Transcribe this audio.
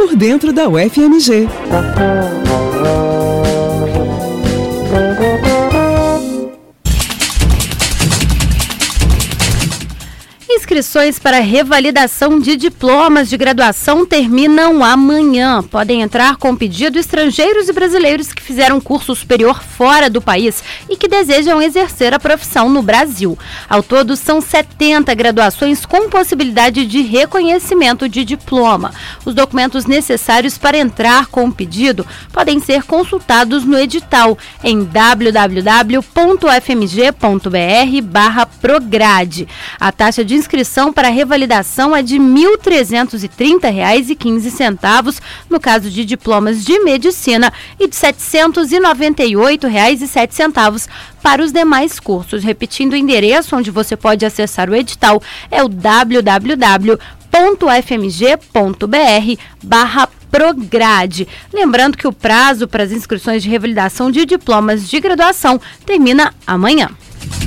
por dentro da UFMG. Inscrições para revalidação de diplomas de graduação terminam amanhã. Podem entrar com pedido estrangeiros e brasileiros que fizeram curso superior fora do país e que desejam exercer a profissão no Brasil. Ao todo, são 70 graduações com possibilidade de reconhecimento de diploma. Os documentos necessários para entrar com o pedido podem ser consultados no edital em www.fmg.br/prograde. A taxa de inscrição para revalidação é de R$ 1.330,15 no caso de diplomas de medicina e de R$ 798,07 para os demais cursos. Repetindo o endereço onde você pode acessar o edital é o www.fmg.br/prograde. Lembrando que o prazo para as inscrições de revalidação de diplomas de graduação termina amanhã.